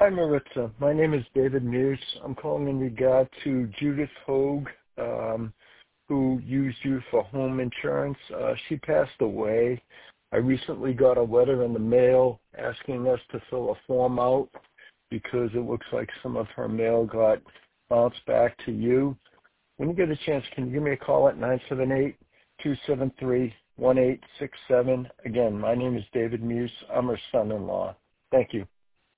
Hi, Maritza. My name is David Mears. I'm calling in regard to Judith Hogue, who used you for home insurance. She passed away. I recently got a letter in the mail asking us to fill a form out because it looks like some of her mail got bounced back to you. When you get a chance, can you give me a call at 978-273-1867? Again, my name is David Mears. I'm her son-in-law. Thank you.